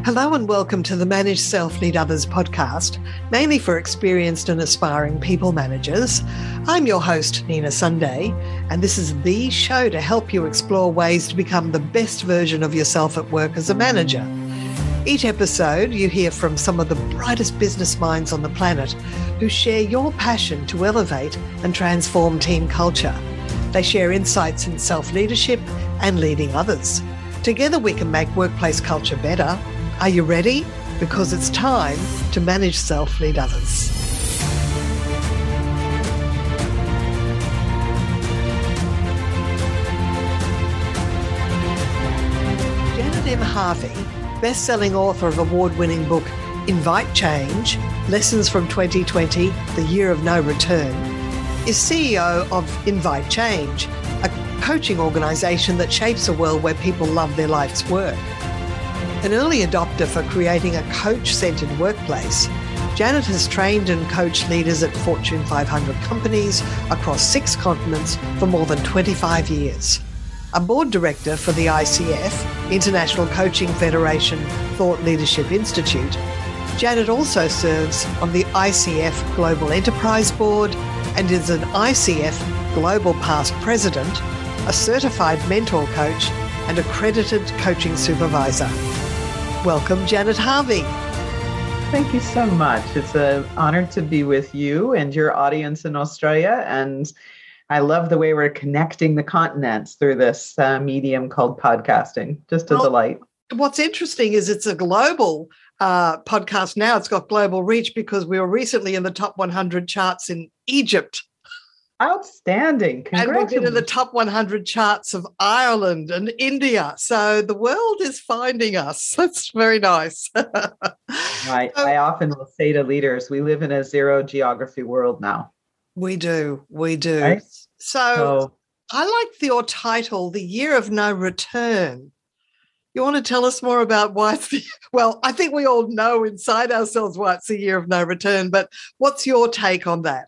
Hello and welcome to the Manage Self, Lead Others podcast, mainly for experienced and aspiring people managers. I'm your host, Nina Sunday, and this is the show to help you explore ways to become the best version of yourself at work as a manager. Each episode, you hear from some of the brightest business minds on the planet who share your passion to elevate and transform team culture. They share insights in self-leadership and leading others. Together we can make workplace culture better. Are you ready? Because it's time to manage self, lead others. Janet M. Harvey, best-selling author of award-winning book Invite Change, Lessons from 2020, The Year of No Return, is CEO of Invite Change, a coaching organisation that shapes a world where people love their life's work. An early adopter for creating a coach-centred workplace, Janet has trained and coached leaders at Fortune 500 companies across 6 continents for more than 25 years. A board director for the ICF, International Coaching Federation Thought Leadership Institute, Janet also serves on the ICF Global Enterprise Board and is an ICF Global Past President, a certified mentor coach and accredited coaching supervisor. Welcome, Janet Harvey. Thank you so much. It's an honor to be with you and your audience in Australia. And I love the way we're connecting the continents through this medium called podcasting. Just a delight. What's interesting is it's a global podcast now. It's got global reach because we were recently in the top 100 charts in Egypt. Outstanding. Congratulations. And we've been in the top 100 charts of Ireland and India. So the world is finding us. That's very nice. Right. I often will say to leaders, we live in a zero geography world now. We do. Right? So I like your title, The Year of No Return. You want to tell us more about why it's well, I think we all know inside ourselves why it's the year of no return, but what's your take on that?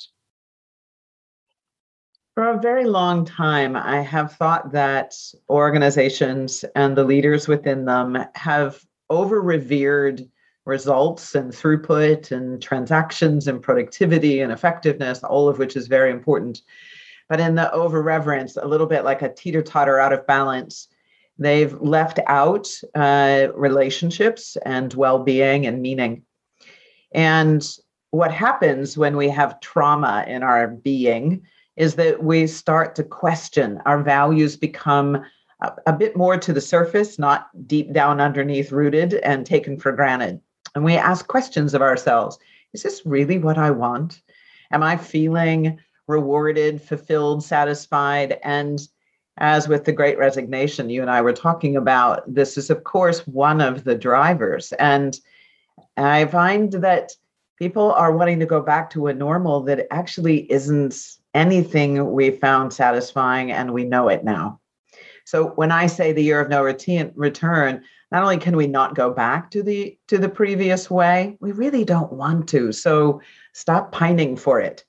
For a very long time, I have thought that organizations and the leaders within them have over-revered results and throughput and transactions and productivity and effectiveness, all of which is very important. But in the over-reverence, a little bit like a teeter-totter out of balance, they've left out relationships and well-being and meaning. And what happens when we have trauma in our being is that we start to question. Our values become a bit more to the surface, not deep down underneath rooted and taken for granted. And we ask questions of ourselves. Is this really what I want? Am I feeling rewarded, fulfilled, satisfied? And as with the Great Resignation, you and I were talking about, this is, of course, one of the drivers. And I find that people are wanting to go back to a normal that actually isn't anything we found satisfying, and we know it now. So when I say the year of no return, not only can we not go back to the previous way, we really don't want to. So stop pining for it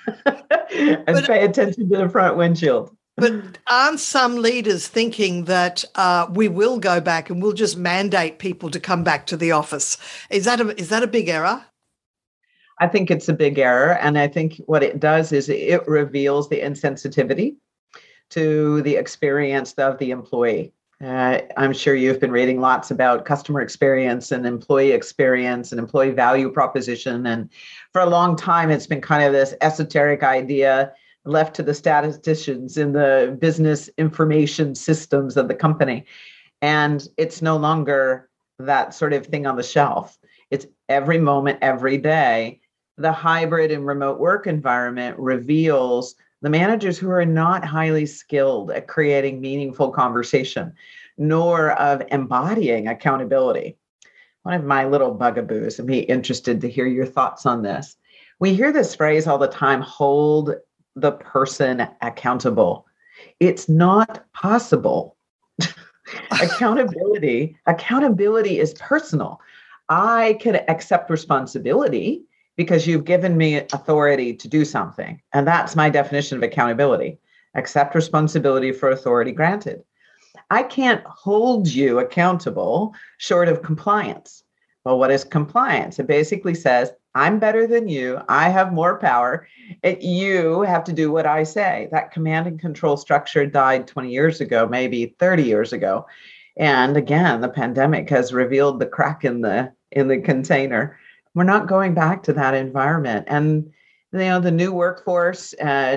and pay attention to the front windshield. But aren't some leaders thinking that we will go back and we'll just mandate people to come back to the office? Is that a big error? I think it's a big error. And I think what it does is it reveals the insensitivity to the experience of the employee. I'm sure you've been reading lots about customer experience and employee value proposition. And for a long time, it's been kind of this esoteric idea left to the statisticians in the business information systems of the company. And it's no longer that sort of thing on the shelf. It's every moment, every day. The hybrid and remote work environment reveals the managers who are not highly skilled at creating meaningful conversation, nor of embodying accountability. One of my little bugaboos, I'd be interested to hear your thoughts on this. We hear this phrase all the time, hold the person accountable. It's not possible. Accountability is personal. I can accept responsibility because you've given me authority to do something. And that's my definition of accountability. Accept responsibility for authority granted. I can't hold you accountable short of compliance. Well, what is compliance? It basically says, I'm better than you. I have more power. You have to do what I say. That command and control structure died 20 years ago, maybe 30 years ago. And again, the pandemic has revealed the crack in the container. We're not going back to that environment. And the new workforce,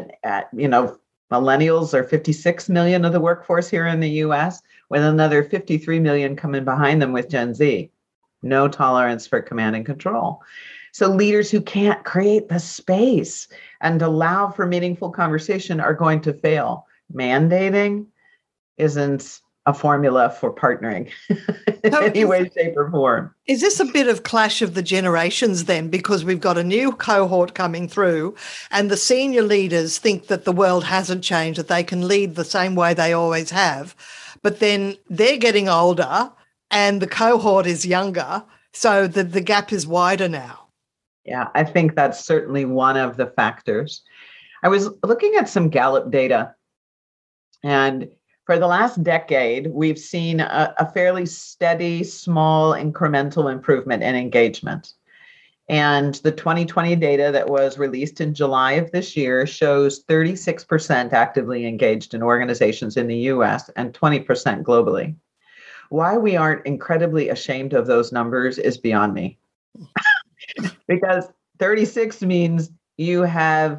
millennials are 56 million of the workforce here in the US, with another 53 million coming behind them with Gen Z. No tolerance for command and control. So leaders who can't create the space and allow for meaningful conversation are going to fail. Mandating isn't a formula for partnering in any way, shape, or form. Is this a bit of clash of the generations then? Because we've got a new cohort coming through and the senior leaders think that the world hasn't changed, that they can lead the same way they always have. But then they're getting older and the cohort is younger. So the gap is wider now. Yeah, I think that's certainly one of the factors. I was looking at some Gallup data, and for the last decade, we've seen a fairly steady, small, incremental improvement in engagement. And the 2020 data that was released in July of this year shows 36% actively engaged in organizations in the US and 20% globally. Why we aren't incredibly ashamed of those numbers is beyond me. Because 36 means you have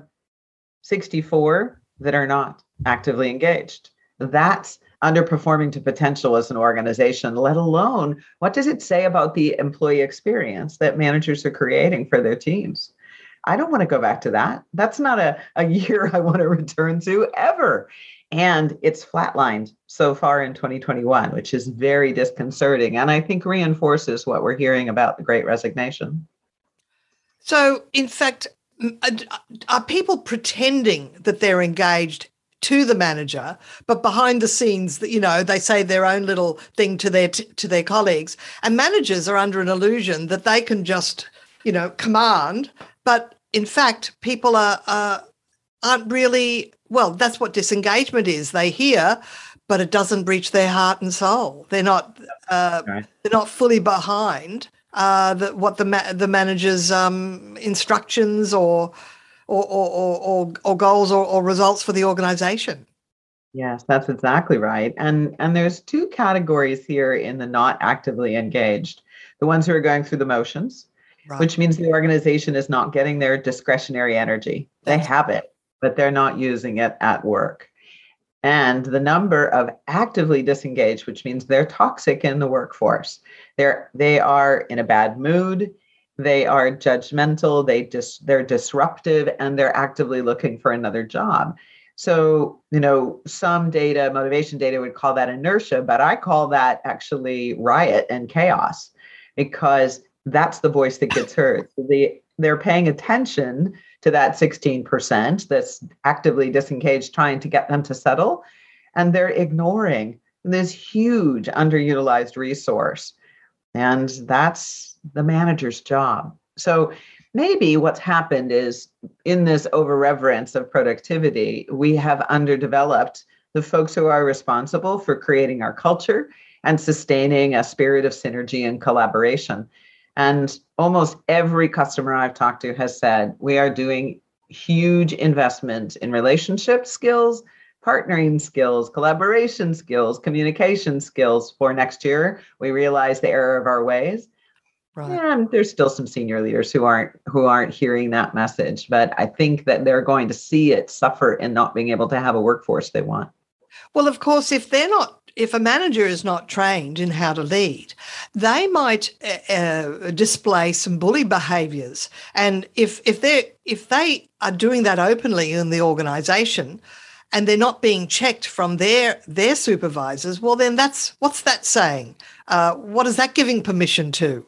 64 that are not actively engaged. That's underperforming to potential as an organization, let alone what does it say about the employee experience that managers are creating for their teams? I don't want to go back to that. That's not a year I want to return to ever. And it's flatlined so far in 2021, which is very disconcerting. And I think reinforces what we're hearing about the Great Resignation. So, in fact, are people pretending that they're engaged to the manager, but behind the scenes, they say their own little thing to their colleagues, and managers are under an illusion that they can just, command, but in fact, people aren't really, well, that's what disengagement is. They hear, but it doesn't reach their heart and soul. They're not They're not fully behind what the manager's instructions or goals or results for the organization. Yes, that's exactly right. And there's two categories here in the not actively engaged. The ones who are going through the motions, right, which means the organization is not getting their discretionary energy. They have it, but they're not using it at work. And the number of actively disengaged, which means they're toxic in the workforce. They are in a bad mood. They are judgmental. They're disruptive, and they're actively looking for another job. So, some data, motivation data would call that inertia, but I call that actually riot and chaos, because that's the voice that gets heard. They're paying attention to that 16% that's actively disengaged, trying to get them to settle, and they're ignoring this huge underutilized resource. And that's the manager's job. So maybe what's happened is, in this over-reverence of productivity, we have underdeveloped the folks who are responsible for creating our culture and sustaining a spirit of synergy and collaboration. And almost every customer I've talked to has said, we are doing huge investment in relationship skills, partnering skills, collaboration skills, communication skills for next year. We realize the error of our ways. Right. And there's still some senior leaders who aren't hearing that message, but I think that they're going to see it suffer in not being able to have a workforce they want. Well, of course, if a manager is not trained in how to lead, they might display some bully behaviours. And if they are doing that openly in the organisation, and they're not being checked from their supervisors, well, then what's that saying? What is that giving permission to?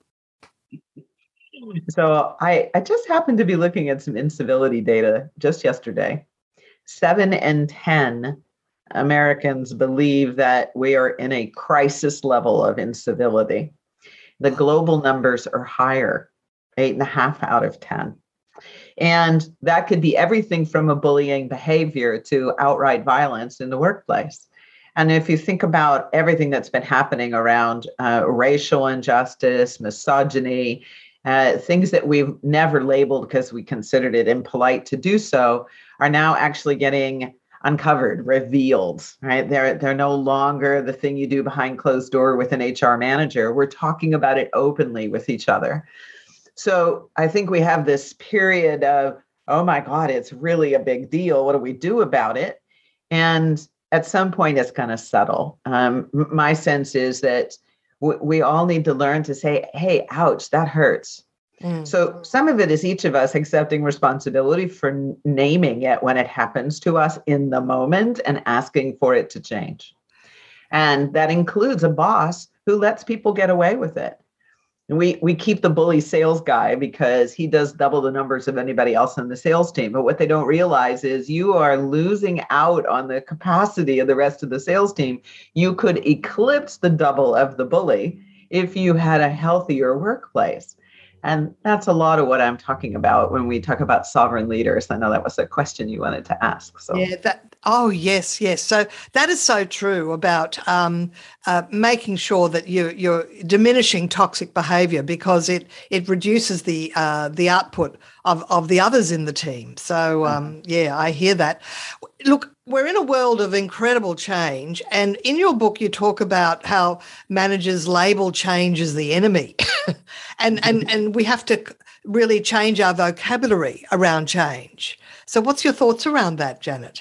So I just happened to be looking at some incivility data just yesterday. 7 in 10 Americans believe that we are in a crisis level of incivility. The global numbers are higher, 8.5 out of 10. And that could be everything from a bullying behavior to outright violence in the workplace. And if you think about everything that's been happening around racial injustice, misogyny, things that we've never labeled because we considered it impolite to do so, are now actually getting uncovered, revealed, right? They're no longer the thing you do behind closed door with an HR manager. We're talking about it openly with each other. So I think we have this period of, oh my God, it's really a big deal. What do we do about it? And at some point, it's going to settle. My sense is that we all need to learn to say, hey, ouch, that hurts. So some of it is each of us accepting responsibility for naming it when it happens to us in the moment and asking for it to change. And that includes a boss who lets people get away with it. And we keep the bully sales guy because he does double the numbers of anybody else on the sales team. But what they don't realize is you are losing out on the capacity of the rest of the sales team. You could eclipse the double of the bully if you had a healthier workplace. And that's a lot of what I'm talking about when we talk about sovereign leaders. I know that was a question you wanted to ask. So. Yeah, yes. So that is so true about making sure that you're diminishing toxic behaviour, because it reduces the output of the others in the team. So I hear that. Look, we're in a world of incredible change, and in your book you talk about how managers label change as the enemy, and we have to really change our vocabulary around change. So what's your thoughts around that, Janet?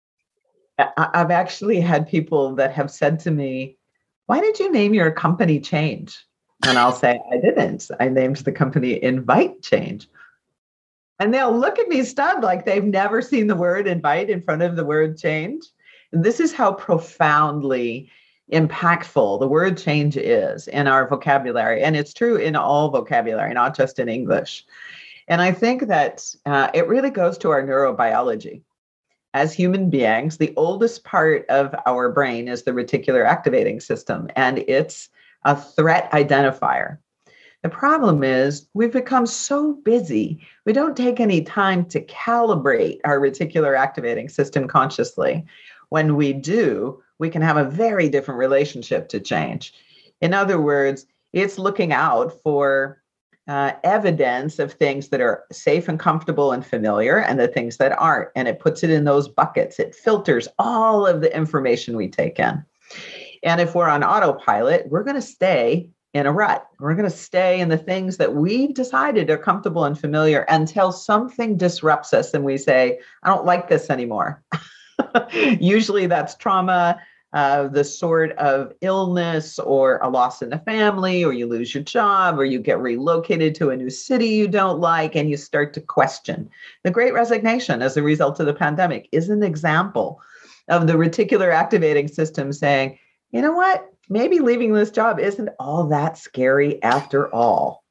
I've actually had people that have said to me, why did you name your company Change? And I'll say, I didn't. I named the company Invite Change. And they'll look at me stunned, like they've never seen the word invite in front of the word change. And this is how profoundly impactful the word change is in our vocabulary. And it's true in all vocabulary, not just in English. And I think that it really goes to our neurobiology. As human beings, the oldest part of our brain is the reticular activating system, and it's a threat identifier. The problem is we've become so busy, we don't take any time to calibrate our reticular activating system consciously. When we do, we can have a very different relationship to change. In other words, it's looking out for evidence of things that are safe and comfortable and familiar, and the things that aren't. And it puts it in those buckets. It filters all of the information we take in. And if we're on autopilot, we're going to stay in a rut. We're going to stay in the things that we've decided are comfortable and familiar until something disrupts us and we say, I don't like this anymore. Usually that's trauma, the sort of illness or a loss in the family, or you lose your job, or you get relocated to a new city you don't like, and you start to question. The Great Resignation as a result of the pandemic is an example of the reticular activating system saying, you know what, maybe leaving this job isn't all that scary after all.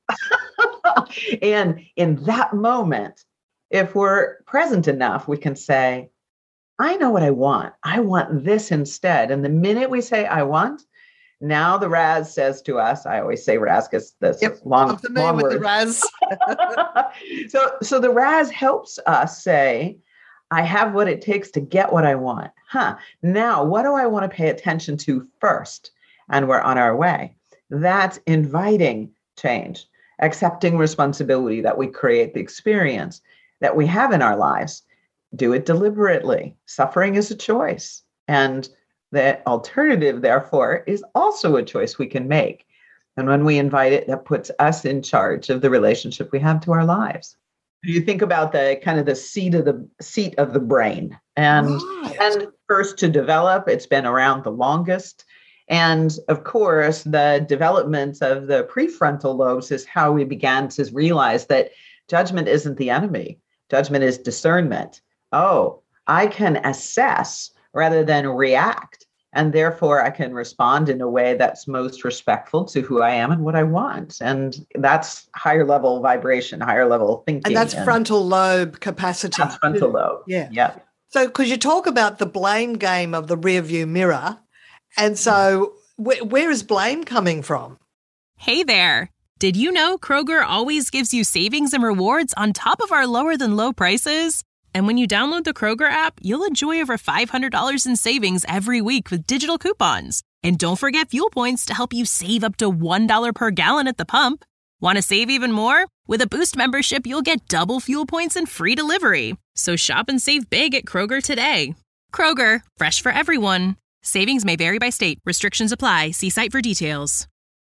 And in that moment, if we're present enough, we can say, I know what I want. I want this instead. And the minute we say, I want, now the RAS says to us, I always say RAS because that's long word. The RAS. So the RAS helps us say, I have what it takes to get what I want. Now, what do I want to pay attention to first? And we're on our way. That's inviting change, accepting responsibility that we create the experience that we have in our lives. Do it deliberately. Suffering is a choice. And the alternative, therefore, is also a choice we can make. And when we invite it, that puts us in charge of the relationship we have to our lives. You think about the kind of the seat of the brain. And first to develop, it's been around the longest. And of course, the development of the prefrontal lobes is how we began to realize that judgment isn't the enemy. Judgment is discernment. Oh, I can assess rather than react. And therefore, I can respond in a way that's most respectful to who I am and what I want. And that's higher level vibration, higher level thinking. And that's frontal lobe capacity. That's frontal lobe. Yeah. So because you talk about the blame game of the rearview mirror. And so where is blame coming from? Hey there. Did you know Kroger always gives you savings and rewards on top of our lower than low prices? And when you download the Kroger app, you'll enjoy over $500 in savings every week with digital coupons. And don't forget fuel points to help you save up to $1 per gallon at the pump. Want to save even more? With a Boost membership, you'll get double fuel points and free delivery. So shop and save big at Kroger today. Kroger, fresh for everyone. Savings may vary by state. Restrictions apply. See site for details.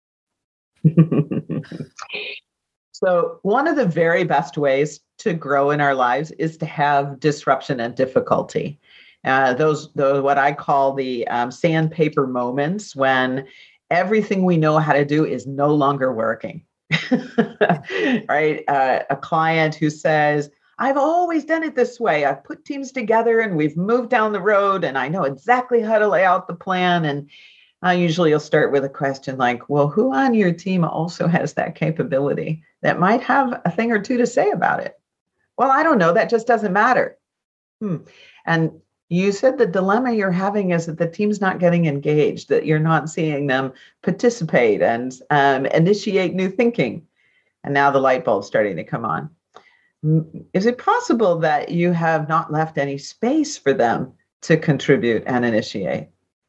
So one of the very best ways to grow in our lives is to have disruption and difficulty. Those what I call the sandpaper moments when everything we know how to do is no longer working. Right? A client who says, I've always done it this way. I've put teams together and we've moved down the road and I know exactly how to lay out the plan. And usually you'll start with a question like, well, who on your team also has that capability that might have a thing or two to say about it? Well, I don't know. That just doesn't matter. And you said the dilemma you're having is that the team's not getting engaged, that you're not seeing them participate and initiate new thinking. And now the light bulb's starting to come on. Is it possible that you have not left any space for them to contribute and initiate?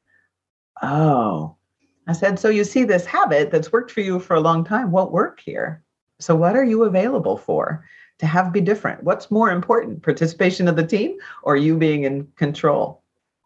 Oh, I said, so you see this habit that's worked for you for a long time won't work here. So what are you available for to have be different? What's more important, participation of the team or you being in control?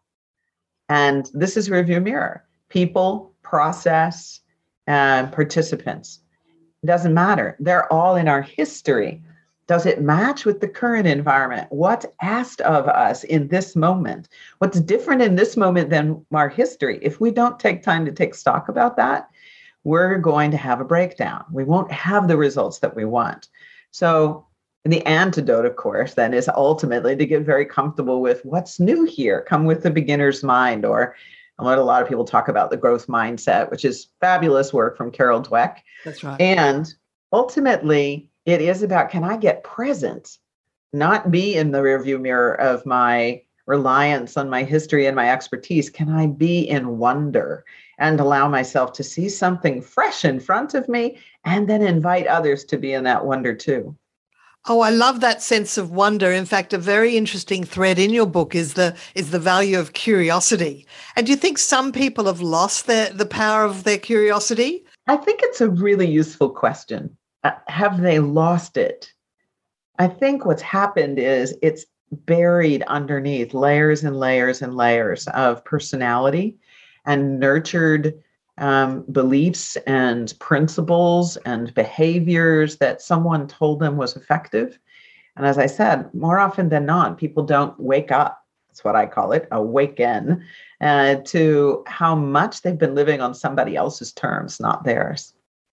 And this is review mirror. People, process, and participants. It doesn't matter. They're all in our history. Does it match with the current environment? What's asked of us in this moment? What's different in this moment than our history? If we don't take time to take stock about that, we're going to have a breakdown. We won't have the results that we want. So the antidote, of course, then is ultimately to get very comfortable with what's new here. Come with the beginner's mind, or what a lot of people talk about, the growth mindset, which is fabulous work from Carol Dweck. That's right. And ultimately, it is about, can I get present, not be in the rearview mirror of my reliance on my history and my expertise? Can I be in wonder and allow myself to see something fresh in front of me and then invite others to be in that wonder too? Oh, I love that sense of wonder. In fact, a very interesting thread in your book is the value of curiosity. And do you think some people have lost the power of their curiosity? I think it's a really useful question. Have they lost it? I think what's happened is it's buried underneath layers and layers and layers of personality and nurtured beliefs and principles and behaviors that someone told them was effective. And as I said, more often than not, people don't wake up. That's what I call it, awaken to how much they've been living on somebody else's terms, not theirs.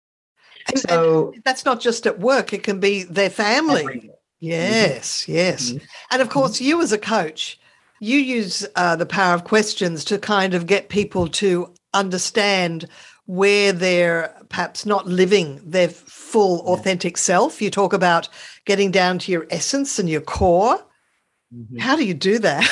And that's not just at work, it can be their family. Everywhere. Yes, yes. Mm-hmm. And of course, you as a coach, you use the power of questions to kind of get people to understand where they're perhaps not living their full authentic self. You talk about getting down to your essence and your core. Mm-hmm. How do you do that?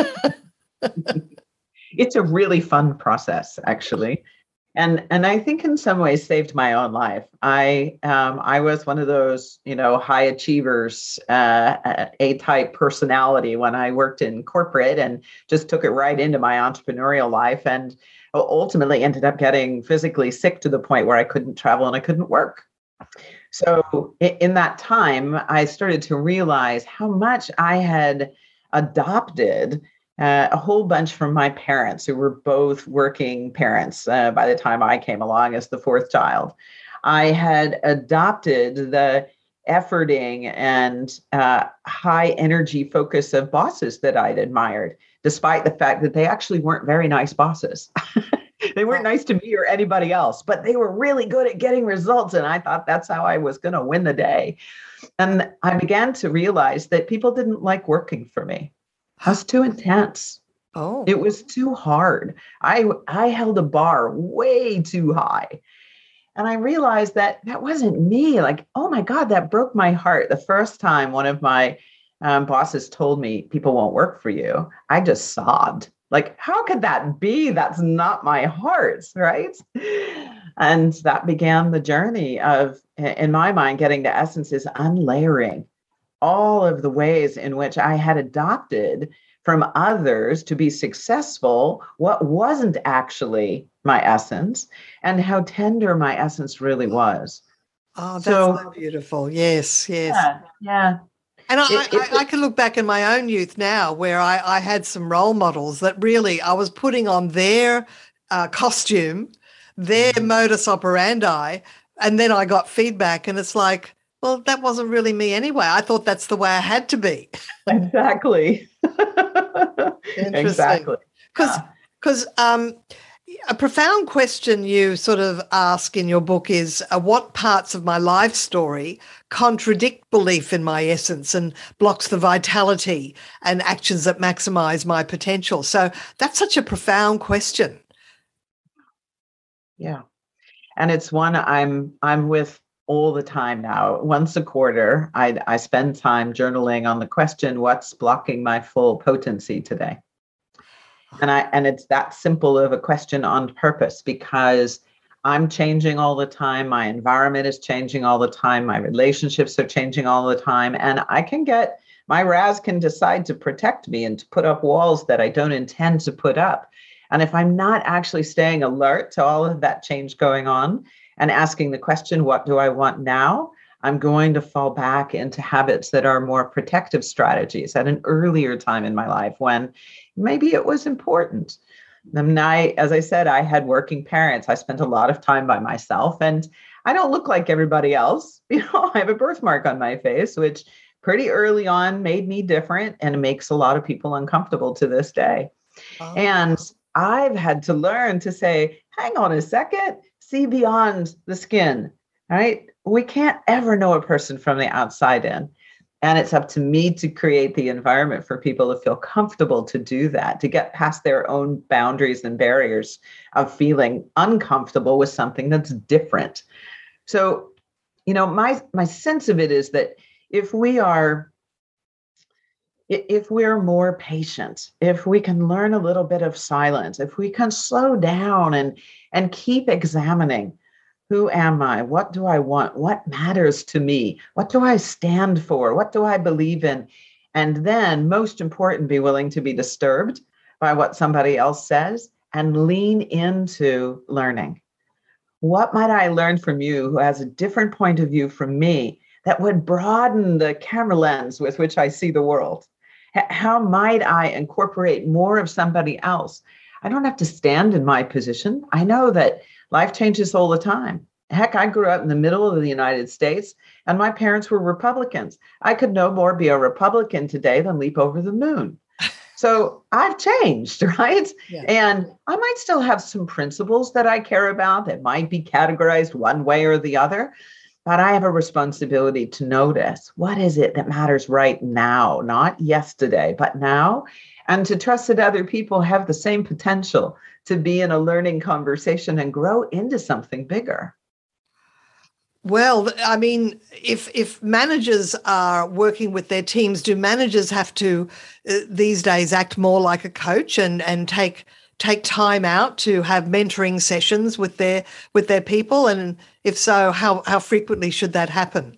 It's a really fun process, actually. And I think in some ways saved my own life. I was one of those, high achievers, A-type personality when I worked in corporate and just took it right into my entrepreneurial life, and ultimately ended up getting physically sick to the point where I couldn't travel and I couldn't work. So in that time, I started to realize how much I had adopted a whole bunch from my parents, who were both working parents by the time I came along as the fourth child. I had adopted the efforting and high energy focus of bosses that I'd admired, despite the fact that they actually weren't very nice bosses. They weren't nice to me or anybody else, but they were really good at getting results. And I thought that's how I was going to win the day. And I began to realize that people didn't like working for me. I was too intense. Oh, it was too hard. I held a bar way too high. And I realized that wasn't me. Like, oh my God, that broke my heart. The first time one of my bosses told me people won't work for you, I just sobbed. Like, how could that be? That's not my heart, right? And that began the journey of, in my mind, getting to essence is unlayering all of the ways in which I had adopted from others to be successful what wasn't actually my essence, and how tender my essence really was. Oh, that's So, so beautiful. Yes, yes. yeah. And It, I can look back in my own youth now where I had some role models that really I was putting on their costume, their modus operandi, and then I got feedback and it's like, well, that wasn't really me anyway. I thought that's the way I had to be. exactly. Interesting. Exactly. Because a profound question you sort of ask in your book is what parts of my life story contradict belief in my essence and blocks the vitality and actions that maximize my potential? So that's such a profound question. Yeah. And it's one I'm with all the time now. Once a quarter, I spend time journaling on the question, what's blocking my full potency today? And it's that simple of a question on purpose, because I'm changing all the time. My environment is changing all the time. My relationships are changing all the time. And my Raz can decide to protect me and to put up walls that I don't intend to put up. And if I'm not actually staying alert to all of that change going on and asking the question, what do I want now? I'm going to fall back into habits that are more protective strategies at an earlier time in my life when maybe it was important. And as I said, I had working parents. I spent a lot of time by myself, and I don't look like everybody else. I have a birthmark on my face, which pretty early on made me different, and it makes a lot of people uncomfortable to this day. Oh. And I've had to learn to say, hang on a second, see beyond the skin, right? We can't ever know a person from the outside in. And it's up to me to create the environment for people to feel comfortable to do that, to get past their own boundaries and barriers of feeling uncomfortable with something that's different. So, my sense of it is that if we're more patient, if we can learn a little bit of silence, if we can slow down and keep examining, who am I? What do I want? What matters to me? What do I stand for? What do I believe in? And then, most important, be willing to be disturbed by what somebody else says and lean into learning. What might I learn from you who has a different point of view from me that would broaden the camera lens with which I see the world? How might I incorporate more of somebody else? I don't have to stand in my position. I know that life changes all the time. Heck, I grew up in the middle of the United States, and my parents were Republicans. I could no more be a Republican today than leap over the moon. So I've changed, right? Yeah. And I might still have some principles that I care about that might be categorized one way or the other. But I have a responsibility to notice what is it that matters right now, not yesterday, but now, and to trust that other people have the same potential to be in a learning conversation and grow into something bigger. Well, I mean, if managers are working with their teams, do managers have to these days act more like a coach and take time out to have mentoring sessions with their people? And if so, how frequently should that happen?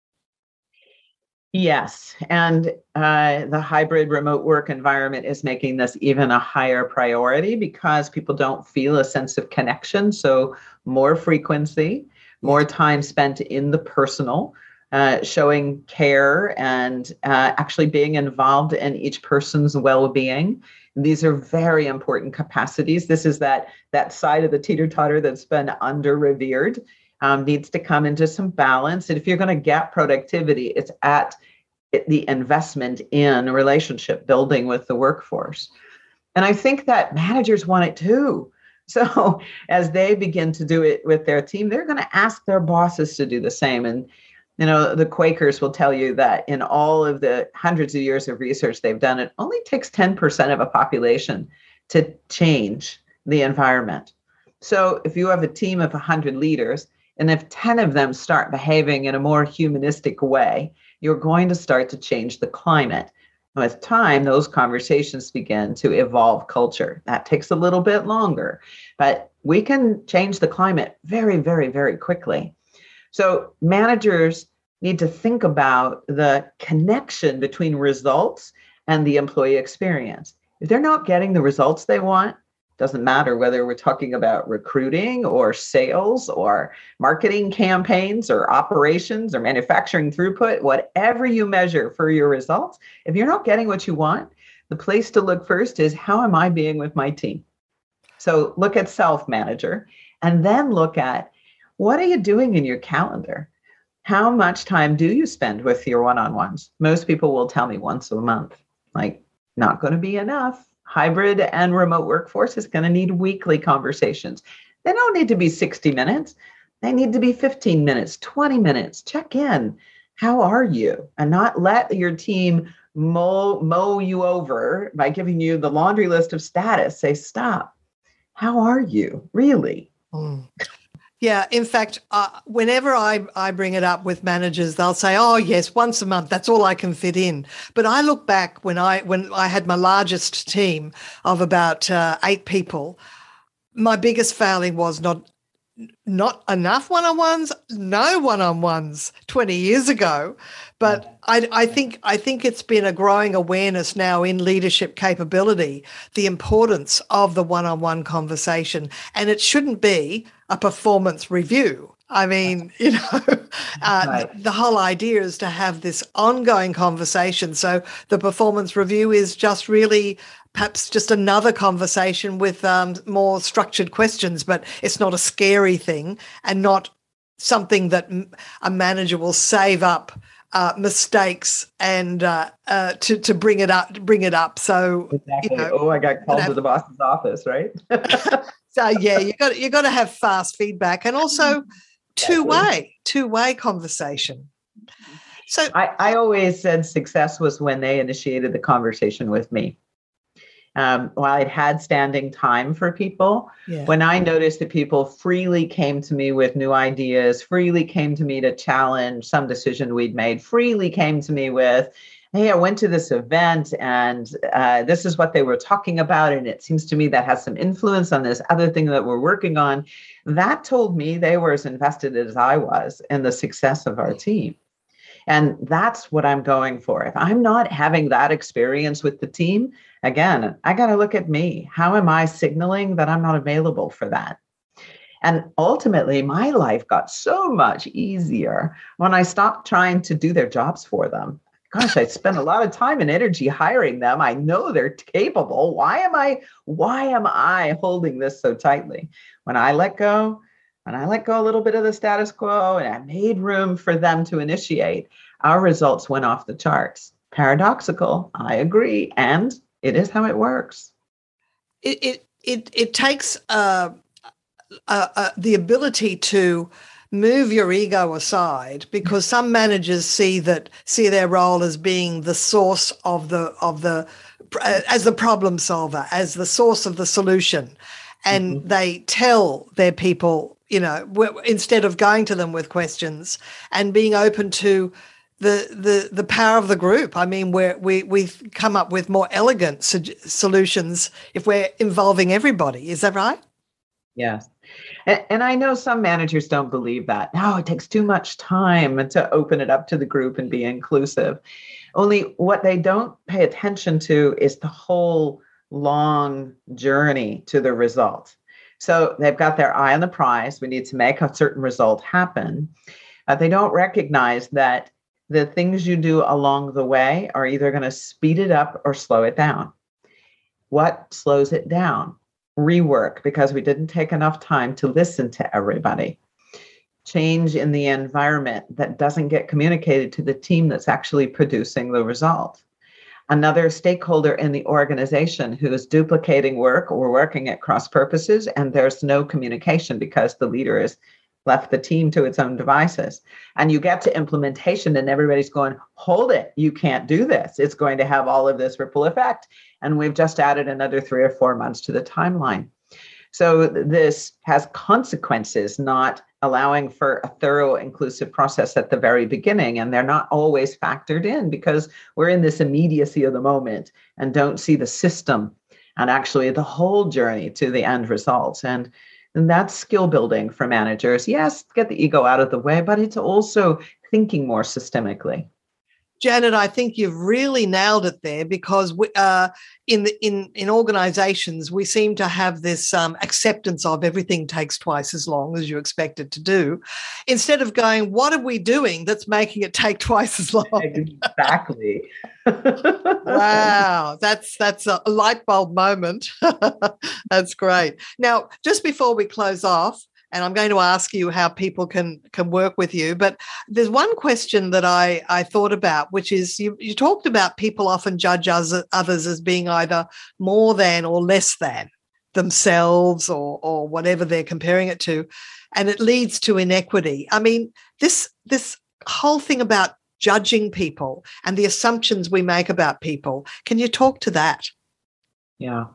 Yes. And the hybrid remote work environment is making this even a higher priority because people don't feel a sense of connection. So more frequency, more time spent in the personal, showing care and actually being involved in each person's well-being. These are very important capacities. This is that side of the teeter-totter that's been under-revered, needs to come into some balance. And if you're going to get productivity, it's at the investment in relationship building with the workforce. And I think that managers want it too. So as they begin to do it with their team, they're going to ask their bosses to do the same. And, the Quakers will tell you that in all of the hundreds of years of research they've done, it only takes 10% of a population to change the environment. So if you have a team of 100 leaders, and if 10 of them start behaving in a more humanistic way, you're going to start to change the climate. With time, those conversations begin to evolve culture. That takes a little bit longer, but we can change the climate very, very, very quickly. So managers need to think about the connection between results and the employee experience. If they're not getting the results they want, doesn't matter whether we're talking about recruiting or sales or marketing campaigns or operations or manufacturing throughput, whatever you measure for your results, if you're not getting what you want, the place to look first is, how am I being with my team? So look at self-manager, and then look at, what are you doing in your calendar? How much time do you spend with your one-on-ones? Most people will tell me once a month. Like, not going to be enough. Hybrid and remote workforce is going to need weekly conversations. They don't need to be 60 minutes. They need to be 15 minutes, 20 minutes. Check in. How are you? And not let your team mow you over by giving you the laundry list of status. Say, stop. How are you? Really? Mm. Yeah. In fact, whenever I bring it up with managers, they'll say, oh, yes, once a month, that's all I can fit in. But I look back when I had my largest team of about 8 people, my biggest failing was not enough one-on-ones, no one-on-ones 20 years ago. But I think it's been a growing awareness now in leadership capability, the importance of the one-on-one conversation. And it shouldn't be a performance review. I mean, right. The whole idea is to have this ongoing conversation. So the performance review is just really perhaps just another conversation with more structured questions, but it's not a scary thing and not something that a manager will save up mistakes and to bring it up. So exactly. I got called to the boss's office, right? So yeah, you got to have fast feedback and also two-way conversation. So I always said success was when they initiated the conversation with me. While I'd had standing time for people, when I noticed that people freely came to me with new ideas, freely came to me to challenge some decision we'd made, freely came to me with, hey, I went to this event and this is what they were talking about, and it seems to me that has some influence on this other thing that we're working on. That told me they were as invested as I was in the success of our team. And that's what I'm going for. If I'm not having that experience with the team, again, I got to look at me. How am I signaling that I'm not available for that? And ultimately, my life got so much easier when I stopped trying to do their jobs for them. Gosh, I spent a lot of time and energy hiring them. I know they're capable. Why am I holding this so tightly? When I let go a little bit of the status quo and I made room for them to initiate, our results went off the charts. Paradoxical, I agree. And it is how it works. It takes the ability to move your ego aside, because some managers see their role as being the source of as the problem solver, as the source of the solution. And they tell their people, instead of going to them with questions and being open to the power of the group. I mean, we've come up with more elegant solutions if we're involving everybody. Is that right? Yes. And I know some managers don't believe that. No, it takes too much time to open it up to the group and be inclusive. Only what they don't pay attention to is the whole long journey to the result. So they've got their eye on the prize. We need to make a certain result happen. They don't recognize that the things you do along the way are either going to speed it up or slow it down. What slows it down? Rework, because we didn't take enough time to listen to everybody. Change in the environment that doesn't get communicated to the team that's actually producing the result. Another stakeholder in the organization who is duplicating work or working at cross purposes, and there's no communication because the leader has left the team to its own devices. And you get to implementation and everybody's going, hold it, you can't do this. It's going to have all of this ripple effect. And we've just added another 3 or 4 months to the timeline. So this has consequences, not allowing for a thorough inclusive process at the very beginning. And they're not always factored in because we're in this immediacy of the moment and don't see the system and actually the whole journey to the end results. And And that's skill building for managers. Yes, get the ego out of the way, but it's also thinking more systemically. Janet, I think you've really nailed it there, because in organisations we seem to have this acceptance of everything takes twice as long as you expect it to do, instead of going, what are we doing that's making it take twice as long? Exactly. Wow, that's a light bulb moment. That's great. Now, just before we close off, and I'm going to ask you how people can work with you, but there's one question that I thought about, which is you talked about people often judge others as being either more than or less than themselves, or whatever they're comparing it to, and it leads to inequity. I mean, this whole thing about judging people and the assumptions we make about people, can you talk to that? Yeah.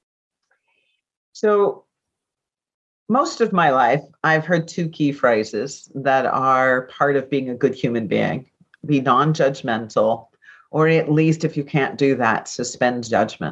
So most of my life, I've heard two key phrases that are part of being a good human being: be non-judgmental, or at least, if you can't do that, suspend judgment.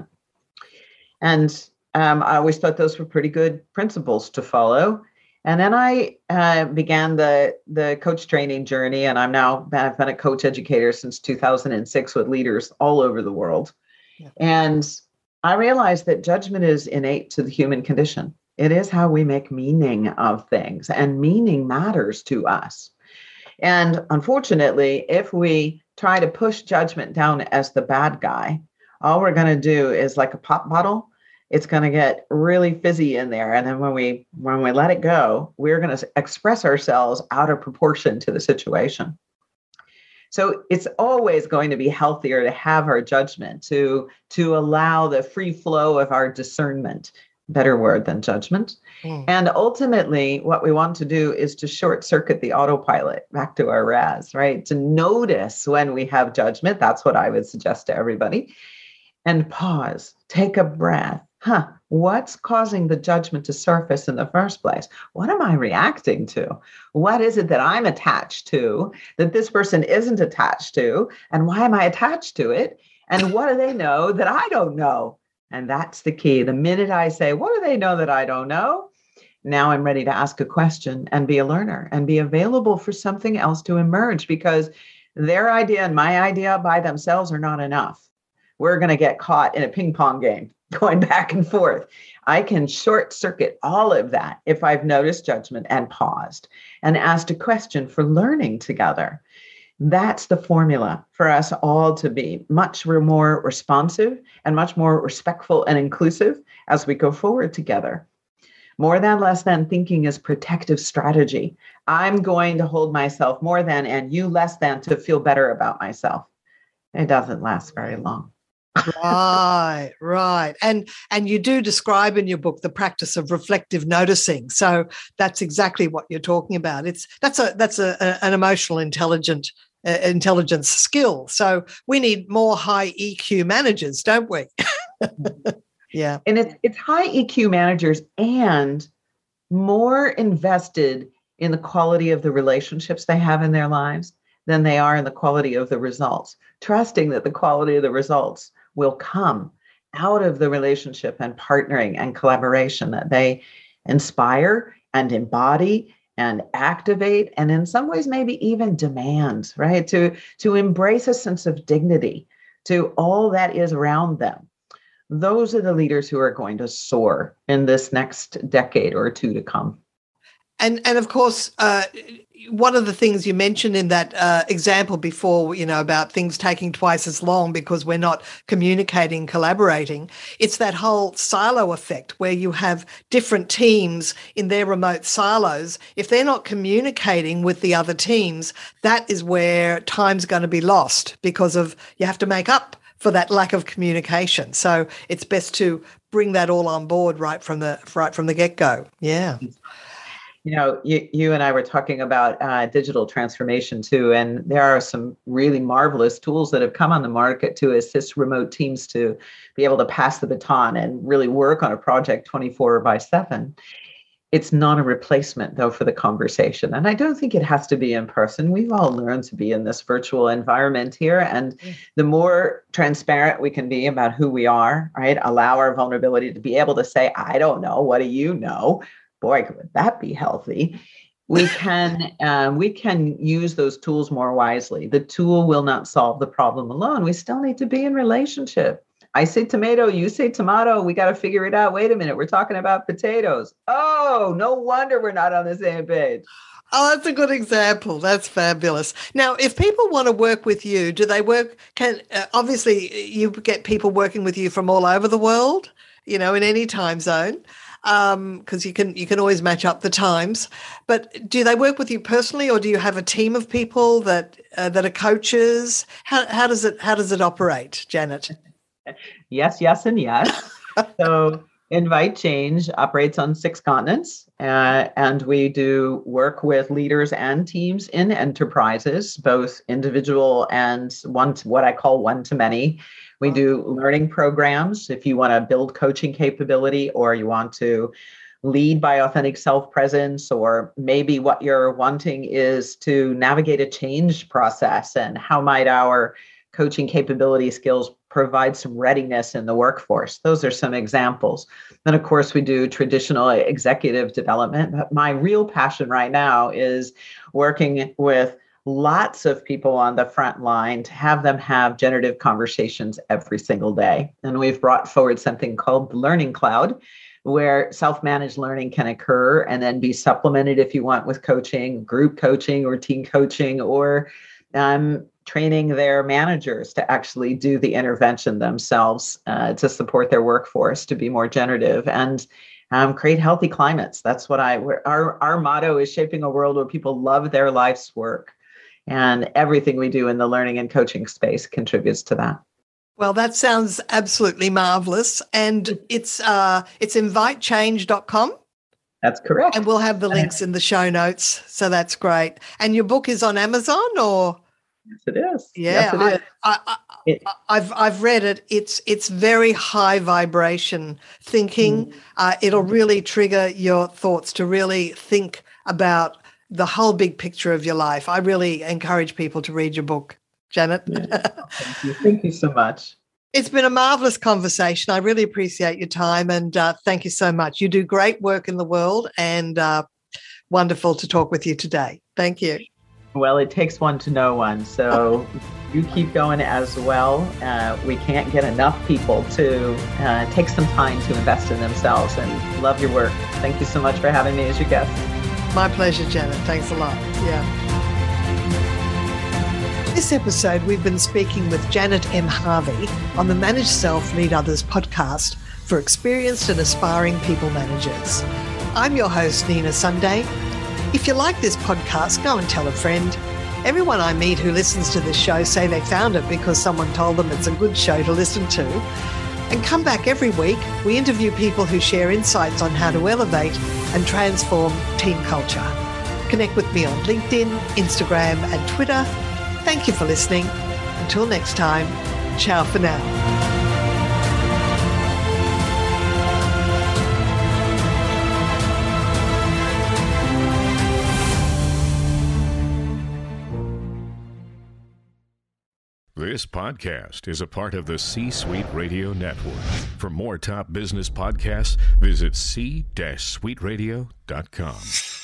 And I always thought those were pretty good principles to follow. And then I began the coach training journey, and I've been a coach educator since 2006 with leaders all over the world. Yeah. And I realized that judgment is innate to the human condition. It is how we make meaning of things, and meaning matters to us. And unfortunately, if we try to push judgment down as the bad guy, all we're going to do is, like a pop bottle, it's going to get really fizzy in there. And then when we let it go, we're going to express ourselves out of proportion to the situation. So it's always going to be healthier to have our judgment, to allow the free flow of our discernment. Better word than judgment. And ultimately, what we want to do is to short circuit the autopilot, back to our RAS, right? To notice when we have judgment. That's what I would suggest to everybody. And pause, take a breath. What's causing the judgment to surface in the first place? What am I reacting to? What is it that I'm attached to that this person isn't attached to? And why am I attached to it? And what do they know that I don't know? And that's the key. The minute I say, what do they know that I don't know? Now I'm ready to ask a question and be a learner and be available for something else to emerge, because their idea and my idea by themselves are not enough. We're going to get caught in a ping pong game going back and forth. I can short circuit all of that if I've noticed judgment and paused and asked a question for learning together. That's the formula for us all to be much more responsive and much more respectful and inclusive as we go forward together. More than, less than thinking is protective strategy. I'm going to hold myself more than and you less than to feel better about myself. It doesn't last very long. Right. And you do describe in your book the practice of reflective noticing. So that's exactly what you're talking about. That's an emotional intelligence skill. So we need more high EQ managers, don't we? Yeah. And it's high EQ managers and more invested in the quality of the relationships they have in their lives than they are in the quality of the results, trusting that the quality of the results will come out of the relationship and partnering and collaboration that they inspire and embody and activate, and in some ways maybe even demand, right? To embrace a sense of dignity to all that is around them. Those are the leaders who are going to soar in this next decade or two to come. And of course, one of the things you mentioned in that example before, about things taking twice as long because we're not communicating, collaborating, it's that whole silo effect where you have different teams in their remote silos. If they're not communicating with the other teams, that is where time's going to be lost, because you have to make up for that lack of communication. So it's best to bring that all on board right from the get-go. Yeah. You and I were talking about digital transformation too, and there are some really marvelous tools that have come on the market to assist remote teams to be able to pass the baton and really work on a project 24/7. It's not a replacement, though, for the conversation. And I don't think it has to be in person. We've all learned to be in this virtual environment here. And the more transparent we can be about who we are, right? Allow our vulnerability to be able to say, I don't know, what do you know? boy, would that be healthy? We can use those tools more wisely. The tool will not solve the problem alone. We still need to be in relationship. I say tomato, you say tomato. We got to figure it out. Wait a minute, we're talking about potatoes. Oh, no wonder we're not on the same page. Oh, that's a good example. That's fabulous. Now, if people want to work with you, do they work? Obviously, you get people working with you from all over the world, in any time zone, because you can always match up the times. But do they work with you personally, or do you have a team of people that are coaches? How does it operate, Janet? Yes, and yes. So Invite Change operates on 6 continents, and we do work with leaders and teams in enterprises, both individual and what I call one-to-many. We do learning programs if you want to build coaching capability, or you want to lead by authentic self-presence, or maybe what you're wanting is to navigate a change process, and how might our coaching capability skills provide some readiness in the workforce. Those are some examples. Then, of course, we do traditional executive development. But my real passion right now is working with lots of people on the front line to have them have generative conversations every single day. And we've brought forward something called the Learning Cloud, where self-managed learning can occur and then be supplemented if you want with coaching, group coaching or team coaching, or training their managers to actually do the intervention themselves to support their workforce to be more generative and create healthy climates. That's what our motto is: shaping a world where people love their life's work. And everything we do in the learning and coaching space contributes to that. Well, that sounds absolutely marvelous. And it's invitechange.com. That's correct. And we'll have the links in the show notes. So that's great. And your book is on Amazon, or? Yes, it is. Yeah, yes, it is. I've read it. It's very high vibration thinking. It'll really trigger your thoughts to really think about the whole big picture of your life. I really encourage people to read your book, Janet. Yeah. Thank you so much. It's been a marvelous conversation. I really appreciate your time, and thank you so much. You do great work in the world, and wonderful to talk with you today. Thank you. Well, it takes one to know one. So you keep going as well. We can't get enough people to take some time to invest in themselves, and love your work. Thank you so much for having me as your guest. My pleasure, Janet. Thanks a lot. Yeah. This episode, we've been speaking with Janet M. Harvey on the Manage Self, Lead Others podcast for experienced and aspiring people managers. I'm your host, Nina Sunday. If you like this podcast, go and tell a friend. Everyone I meet who listens to this show say they found it because someone told them it's a good show to listen to. And come back every week. We interview people who share insights on how to elevate and transform team culture. Connect with me on LinkedIn, Instagram, and Twitter. Thank you for listening. Until next time, ciao for now. This podcast is a part of the C-Suite Radio Network. For more top business podcasts, visit c-suiteradio.com.